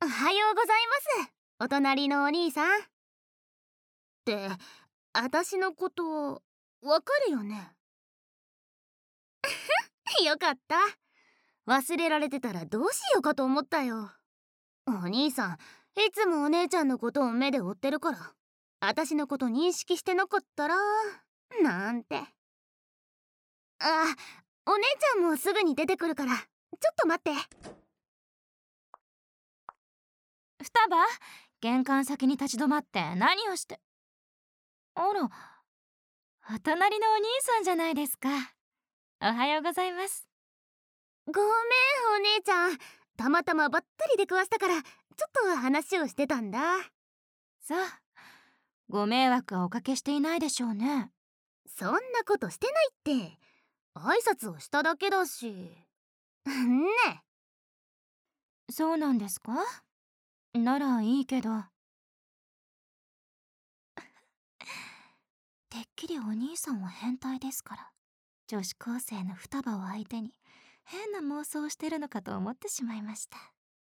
おはようございます。お隣のお兄さん。って、私のことわかるよね？よかった。忘れられてたらどうしようかと思ったよ。お兄さん、いつもお姉ちゃんのことを目で追ってるから、私のこと認識してなかったらなんて。あ、お姉ちゃんもすぐに出てくるから、ちょっと待って。 双葉、玄関先に立ち止まって何をして。あら、お隣のお兄さんじゃないですか。おはようございます。 ごめん、お姉ちゃん。たまたまばったり出くわしたから、ちょっと話をしてたんだ。 そう、ご迷惑はおかけしていないでしょうね。 そんなことしてないって。挨拶をしただけだし。ね。 そうなんですか？ならいいけど。てっきりお兄さんは変態ですから、女子高生の双葉を相手に変な妄想をしてるのかと思ってしまいました。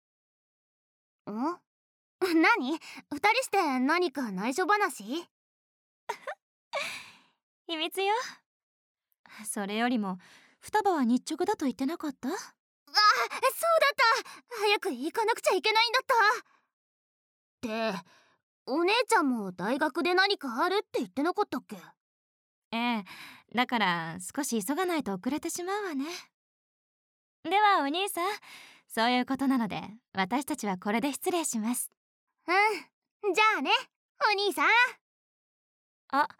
何？二人して何か内緒話？ 秘密よ。それよりも双葉は日直だと言ってなかった？ そうだった。早く行かなくちゃいけないんだった。って、お姉ちゃんも大学で何かあるって言ってなかったっけ？ ええ、だから少し急がないと遅れてしまうわね。ではお兄さん、そういうことなので私たちはこれで失礼します。 うん、じゃあね、お兄さん。 あ、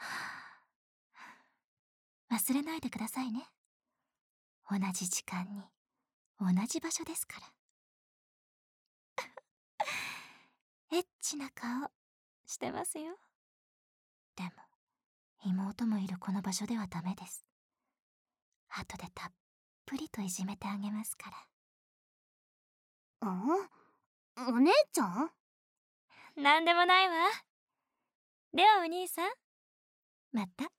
忘れないでくださいね。同じ時間に同じ場所ですから。エッチな顔してますよ。でも妹もいるこの場所ではダメです。後でたっぷりといじめてあげますから。 お姉ちゃん？ なんでもないわ。ではお兄さん、また。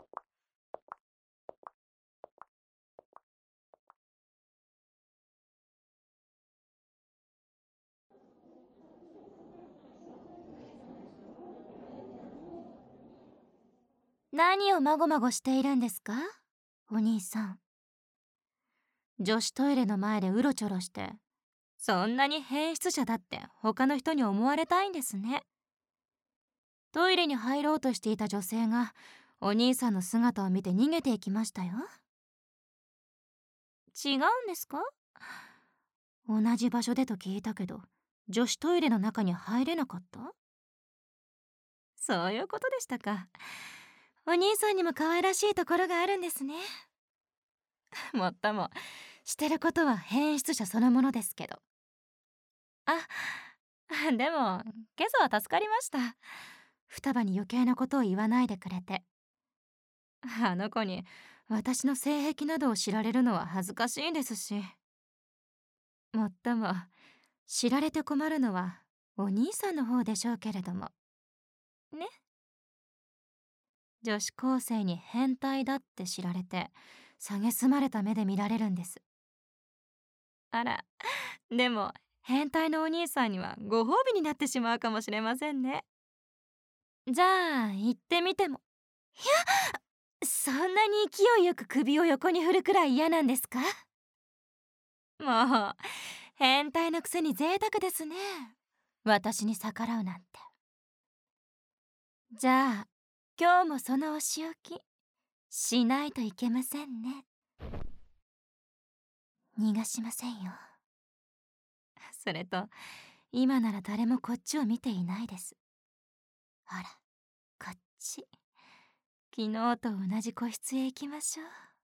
何をまごまごしているんですか、お兄さん。女子トイレの前でうろちょろして、そんなに変質者だって他の人に思われたいんですね。トイレに入ろうとしていた女性がお兄さんの姿を見て逃げていきましたよ。違うんですか？同じ場所でと聞いたけど、女子トイレの中に入れなかった？そういうことでしたか。お兄さんにも可愛らしいところがあるんですね。もっともしてることは変質者そのものですけど。でも今朝は助かりました。双葉に余計なことを言わないでくれて。あの子に私の性癖などを知られるのは恥ずかしいですし。もっとも知られて困るのはお兄さんの方でしょうけれどもね。女子高生に変態だって知られて蔑まれた目で見られるんです。あら、でも変態のお兄さんにはご褒美になってしまうかもしれませんね。じゃあ行ってみても。いや、そんなに勢いよく首を横に振るくらい嫌なんですか？もう変態のくせに贅沢ですね、私に逆らうなんて。じゃあ今日もそのお仕置きしないといけませんね。逃がしませんよ。それと今なら誰もこっちを見ていないです。ほら、こっち。昨日と同じ個室へ行きましょう。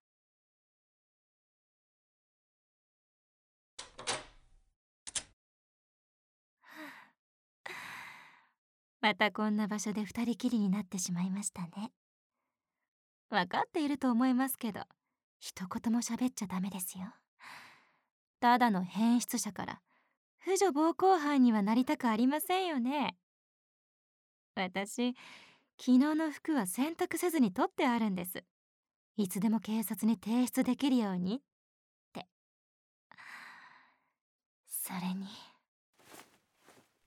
またこんな場所で二人きりになってしまいましたね。分かっていると思いますけど、一言も喋っちゃダメですよ。ただの変質者から婦女暴行犯にはなりたくありませんよね。私、昨日の服は洗濯せずに取ってあるんです。いつでも警察に提出できるようにって。それに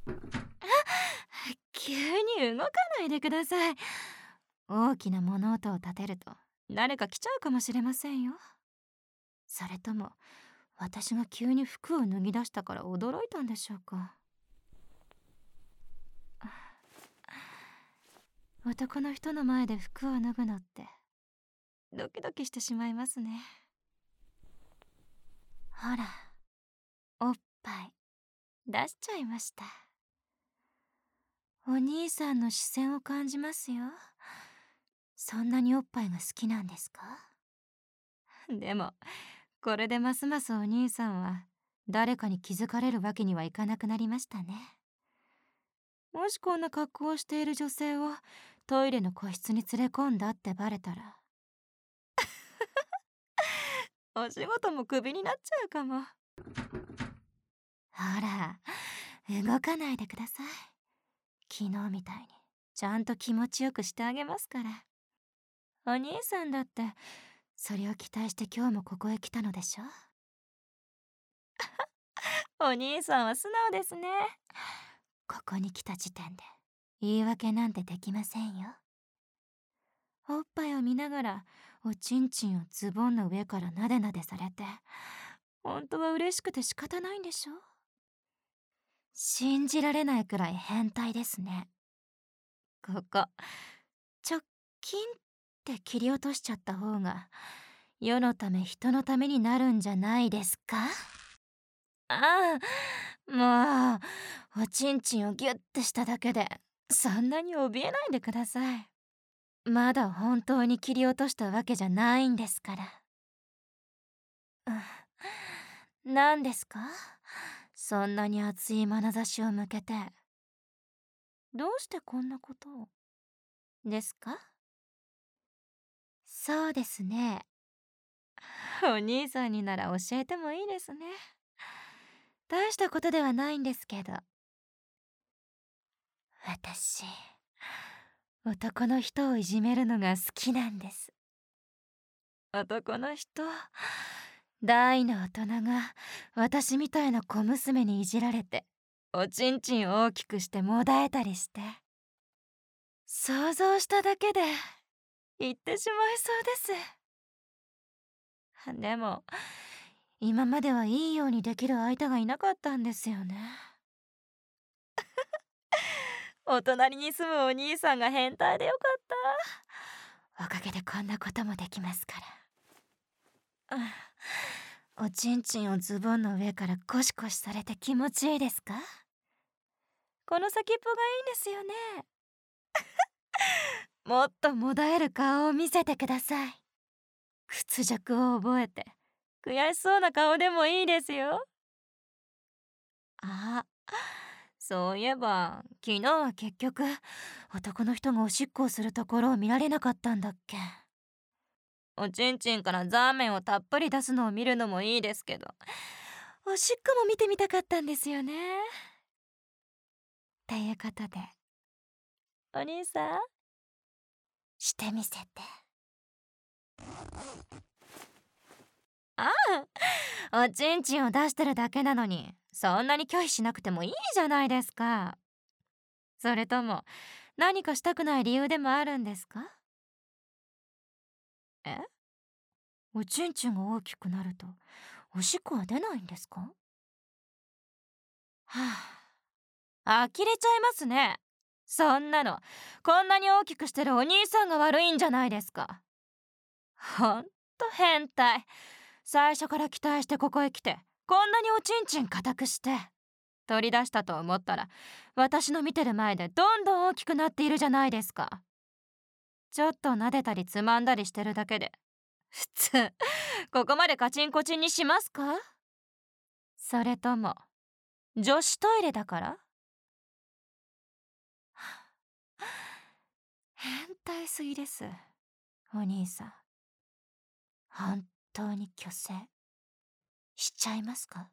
急に動かないでください。大きな物音を立てると誰か来ちゃうかもしれませんよ。それとも私が急に服を脱ぎ出したから驚いたんでしょうか。男の人の前で服を脱ぐのってドキドキしてしまいますね。ほら、おっぱい出しちゃいました。お兄さんの視線を感じますよ。そんなにおっぱいが好きなんですか？でもこれでますますお兄さんは誰かに気づかれるわけにはいかなくなりましたね。もしこんな格好をしている女性をトイレの個室に連れ込んだってバレたらお仕事もクビになっちゃうかも。ほら、動かないでください。昨日みたいにちゃんと気持ちよくしてあげますから。お兄さんだってそれを期待して今日もここへ来たのでしょ。お兄さんは素直ですね。ここに来た時点で言い訳なんてできませんよ。おっぱいを見ながらおちんちんをズボンの上からなでなでされて、本当は嬉しくて仕方ないんでしょ。信じられないくらい変態ですね。ここチョッキンって切り落としちゃった方が世のため人のためになるんじゃないですか。ああ、もうおちんちんをギュッてしただけでそんなに怯えないでください。まだ本当に切り落としたわけじゃないんですから。何ですか？そんなに熱い眼差しを向けて。どうしてこんなことをですか？そうですね。お兄さんになら教えてもいいですね。大したことではないんですけど。私、男の人をいじめるのが好きなんです。男の人、大の大人が私みたいな小娘にいじられておちんちんを大きくしてもだえたりして、想像しただけで言ってしまいそうです。でも今まではいいようにできる相手がいなかったんですよね。お隣に住むお兄さんが変態でよかった。おかげでこんなこともできますから。おちんちんをズボンの上からゴシゴシされて気持ちいいですか？この先っぽがいいんですよね。もっともだえる顔を見せてください。屈辱を覚えて悔しそうな顔でもいいですよ。あ、そういえば昨日は結局男の人がおしっこをするところを見られなかったんだっけ。おちんちんからザーメンをたっぷり出すのを見るのもいいですけど、おしっこも見てみたかったんですよね。っていうことでお兄さん、してみせて。ああ、おちんちんを出してるだけなのにそんなに拒否しなくてもいいじゃないですか。それとも何かしたくない理由でもあるんですか？え？おちんちんが大きくなるとおしっこは出ないんですか？はあ、呆れちゃいますね。そんなのこんなに大きくしてるお兄さんが悪いんじゃないですか。ほんと変態。最初から期待してここへ来てこんなにおちんちん固くして取り出したと思ったら私の見てる前でどんどん大きくなっているじゃないですか。ちょっと撫でたりつまんだりしてるだけで普通ここまでカチンコチンにしますか？それとも女子トイレだから？変態すぎです、お兄さん。本当に虚勢しちゃいますか？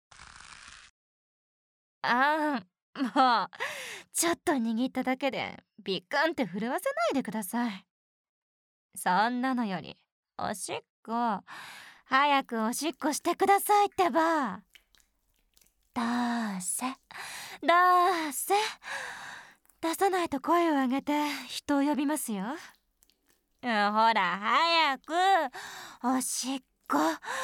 ああ、もうちょっと握っただけでビッカンって震わせないでください。そんなのよりおしっこ早くおしっこしてくださいってば。 出せ。出さないと声を上げて人を呼びますよ。ほら早く。おしっこ。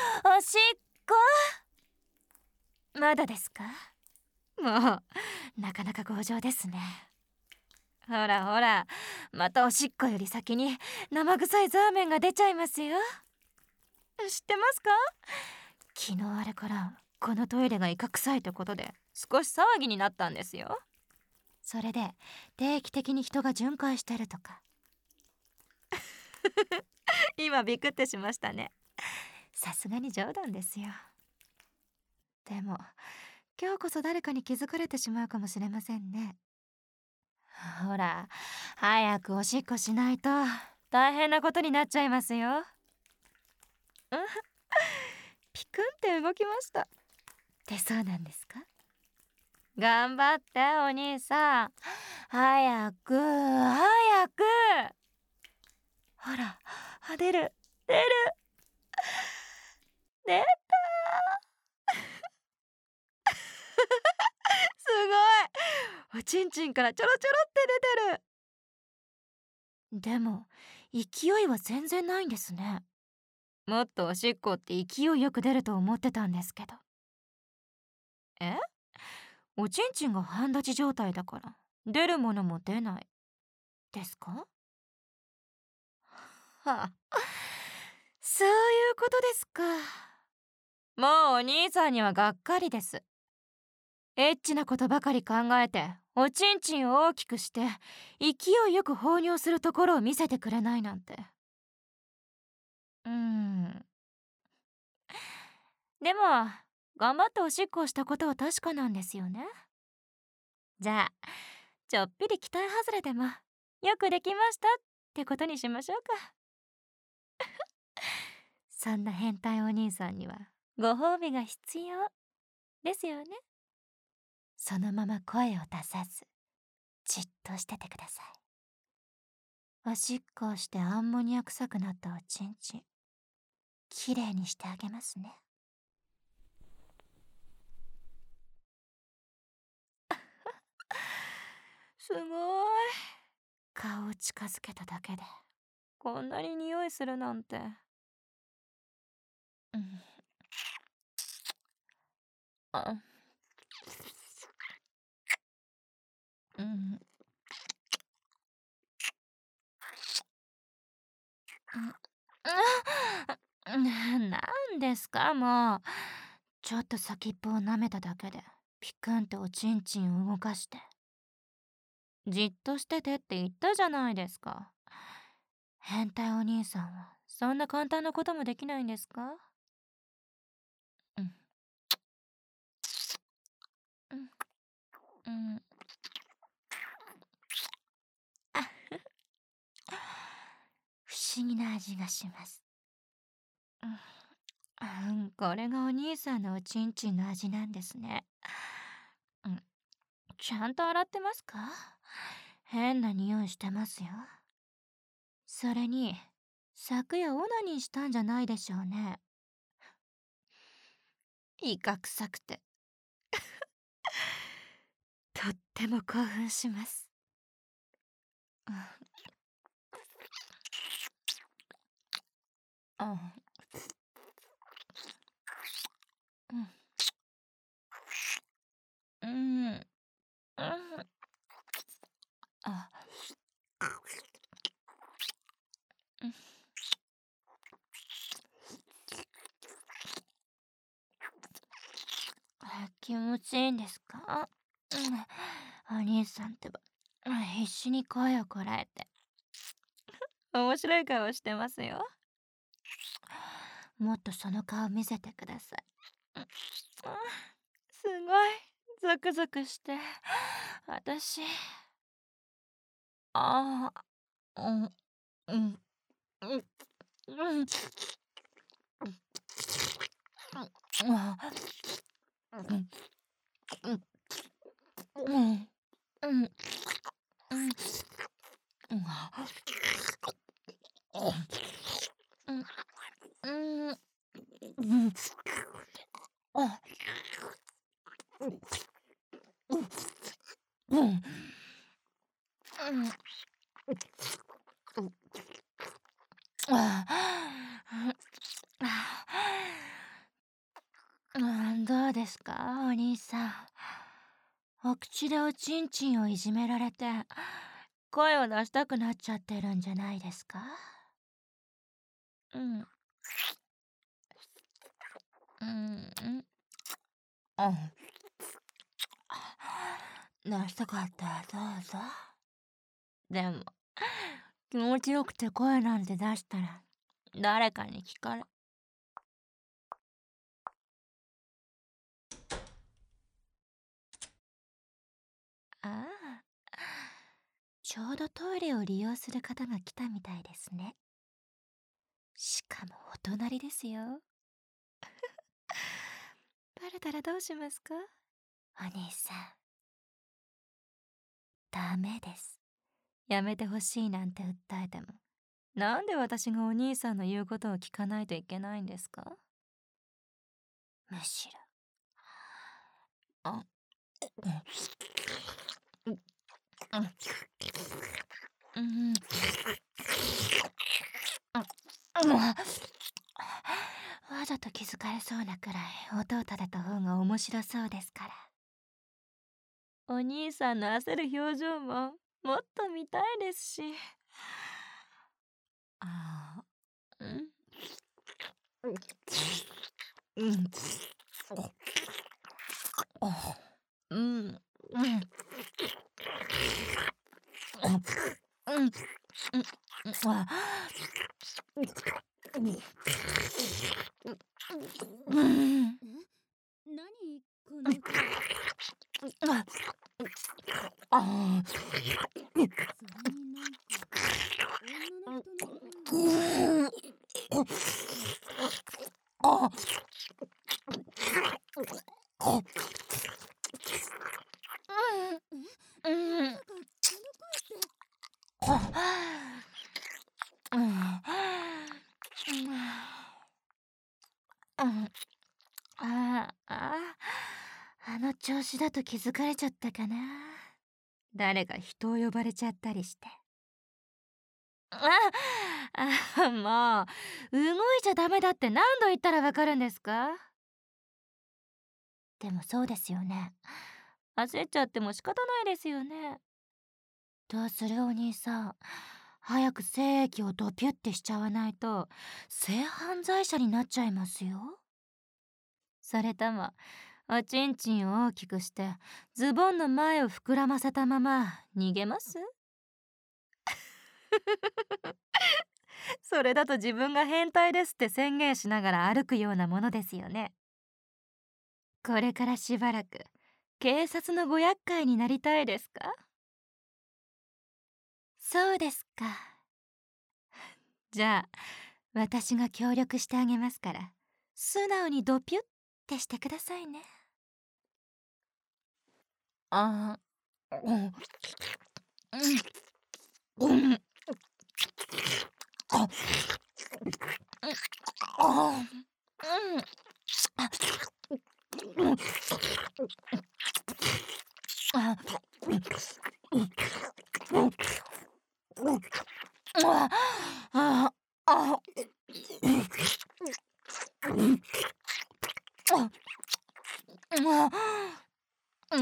まだですか？もうなかなか強情ですね。ほら、またおしっこより先に生臭いザーメンが出ちゃいますよ。知ってますか？昨日あれからこのトイレがイカ臭いってことで少し騒ぎになったんですよ。それで定期的に人が巡回してるとか。今ビクってしましたね。さすがに冗談ですよ。でも今日こそ誰かに気づかれてしまうかもしれませんね。ほら早くおしっこしないと大変なことになっちゃいますよ。ピクンって動きました。出そうなんですか？頑張ってお兄さん。早く。ほら出る。出た。すごい。おちんちんからちょろちょろって出てる。でも勢いは全然ないんですね。もっとおしっこって勢いよく出ると思ってたんですけど。おちんちんが半立ち状態だから出るものも出ないですか？はあ、そういうことですか。もうお兄さんにはがっかりです。エッチなことばかり考えておちんちんを大きくして勢いよく放尿するところを見せてくれないなんて。でも頑張っておしっこをしたことは確かなんですよね。じゃあちょっぴり期待外れでもよくできましたってことにしましょうか。そんな変態お兄さんにはご褒美が必要ですよね。そのまま声を出さずじっとしててください。おしっこをしてアンモニア臭くなったおちんちんきれいにしてあげますね。すごい。顔を近づけただけでこんなに匂いするなんて。あなんですかもう。ちょっと先っぽを舐めただけでピクンっておちんちんを動かして。じっとしててって言ったじゃないですか。変態お兄さんはそんな簡単なこともできないんですか？不思議な味がします。これがお兄さんのおちんちんの味なんですね。ちゃんと洗ってますか？変な匂いしてますよ。それに昨夜オナニーしたんじゃないでしょうね。イカ臭くてとっても興奮します。気持ちいいんですか？お兄さんってば必死に声をこらえて面白い顔してますよ。もっとその顔見せてください。すごいゾクゾクして私うんうんうんうんどうですか、お兄さん。お口でおちんちんをいじめられて、声を出したくなっちゃってるんじゃないですか？うん。うん。あ、出したかったらどうぞ。でも、気持ちよくて声なんて出したら、誰かに聞かれ。ああ、ちょうどトイレを利用する方が来たみたいですね。しかもお隣ですよ。バレたらどうしますか？お兄さん、ダメです。やめてほしいなんて訴えても、なんで私がお兄さんの言うことを聞かないといけないんですか？むしろ。あ、うん。わざと気づかれそうなくらい音を立てた方が面白そうですから。お兄さんの焦る表情ももっと見たいですし。あー、うん。うん。うん。うん。あ、うん。 何この声。 あそれになんか女の人の声。 あ。うん。 まさかこの声って。 あの調子だと気づかれちゃったかな。誰か人を呼ばれちゃったりして。もう動いちゃダメだって何度言ったらわかるんですか？でもそうですよね。焦っちゃっても仕方ないですよね。どうする、お兄さん。早く精液をドピュってしちゃわないと性犯罪者になっちゃいますよ。それともおちんちんを大きくしてズボンの前を膨らませたまま逃げます？それだと自分が変態ですって宣言しながら歩くようなものですよね。これからしばらく警察のご厄介になりたいですか？そうですか。じゃあ私が協力してあげますから、素直にドピュってしてくださいね。あー、うん、うん、うん、あ、あ、うん、うん、あ、あ、あ、あ、うん、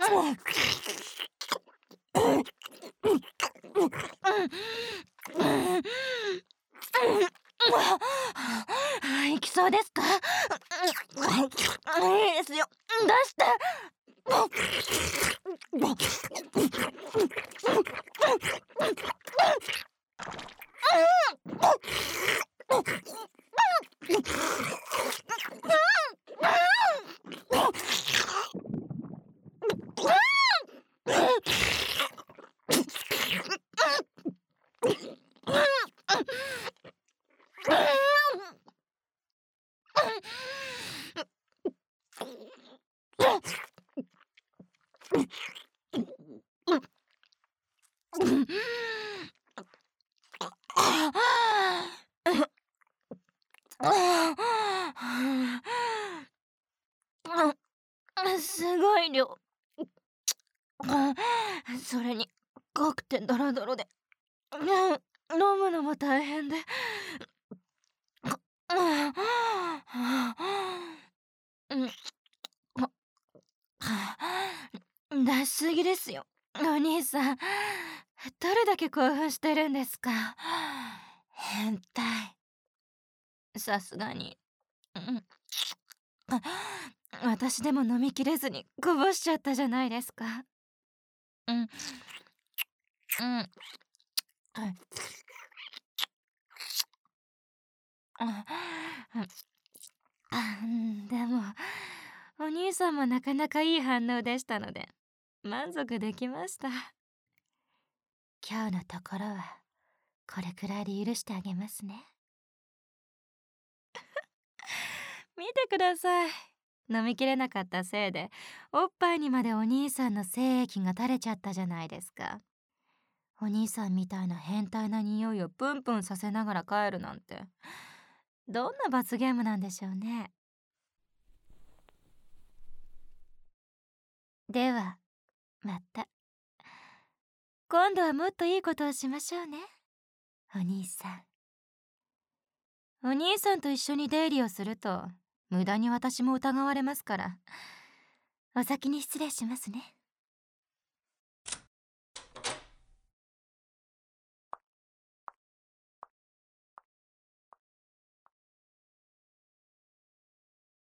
行きそうですか？いいですよ。出して。すごい量。それに濃くてドロドロで飲むのも大変で。出しすぎですよ、お兄さん。どれだけ興奮してるんですか。変態。さすがに。私でも飲みきれずにこぼしちゃったじゃないですか。うん。でもお兄さんもなかなかいい反応でしたので満足できました。今日のところはこれくらいで許してあげますね。見てください。飲みきれなかったせいでおっぱいにまでお兄さんの精液が垂れちゃったじゃないですか。お兄さんみたいな変態な匂いをプンプンさせながら帰るなんて、どんな罰ゲームなんでしょうね。ではまた今度はもっといいことをしましょうね、お兄さん。お兄さんと一緒に出入りをすると無駄に私も疑われますから、お先に失礼しますね。